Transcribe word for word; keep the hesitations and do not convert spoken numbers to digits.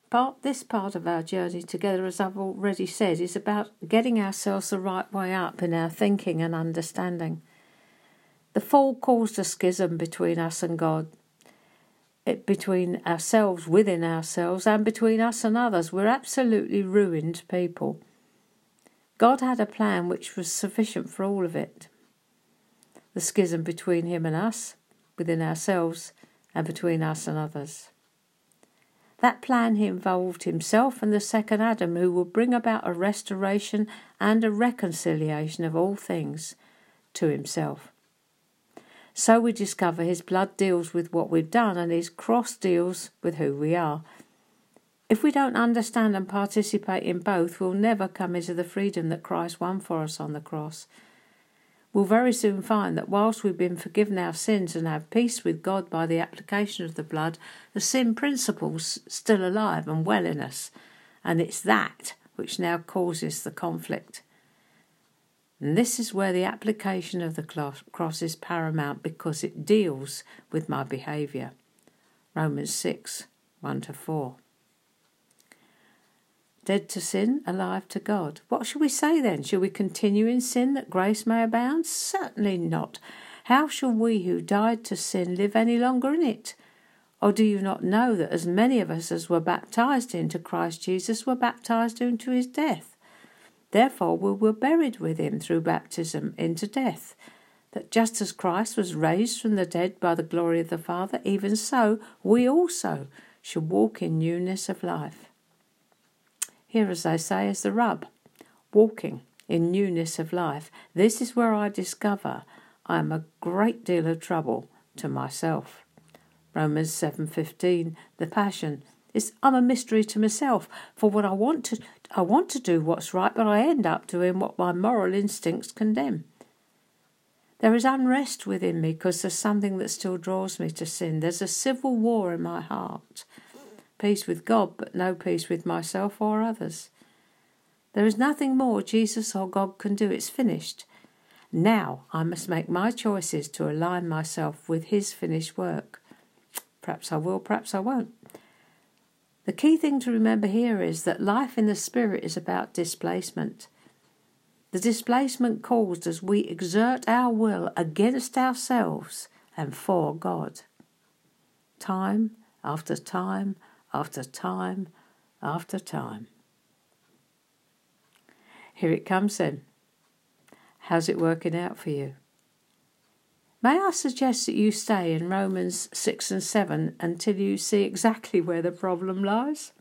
Part, this part of our journey together, as I've already said, is about getting ourselves the right way up in our thinking and understanding. The fall caused a schism between us and God, it, between ourselves, within ourselves, and between us and others. We're absolutely ruined people. God had a plan which was sufficient for all of it. The schism between him and us, within ourselves, and between us and others. That plan involved himself and the second Adam, who will bring about a restoration and a reconciliation of all things to himself. So we discover his blood deals with what we've done and his cross deals with who we are. If we don't understand and participate in both, we'll never come into the freedom that Christ won for us on the cross. We'll very soon find that whilst we've been forgiven our sins and have peace with God by the application of the blood, the sin principle's still alive and well in us, and it's that which now causes the conflict. And this is where the application of the cross is paramount, because it deals with my behaviour. Romans six, one to four. Dead to sin, alive to God. What shall we say then? Shall we continue in sin that grace may abound? Certainly not. How shall we who died to sin live any longer in it? Or do you not know that as many of us as were baptized into Christ Jesus were baptized into his death? Therefore we were buried with him through baptism into death, that just as Christ was raised from the dead by the glory of the Father, even so we also should walk in newness of life. Here, as they say, is the rub. Walking in newness of life. This is where I discover I am a great deal of trouble to myself. Romans seven fifteen, the Passion, is I'm a mystery to myself. For what I want to, I want to do what's right, but I end up doing what my moral instincts condemn. There is unrest within me because there's something that still draws me to sin. There's a civil war in my heart. Peace with God, but no peace with myself or others. There is nothing more Jesus or God can do. It's finished. Now I must make my choices to align myself with his finished work. Perhaps I will, perhaps I won't. The key thing to remember here is that life in the Spirit is about displacement. The displacement caused as we exert our will against ourselves and for God. Time after time after time after time. Here it comes then. How's it working out for you? May I suggest that you stay in Romans six and seven until you see exactly where the problem lies?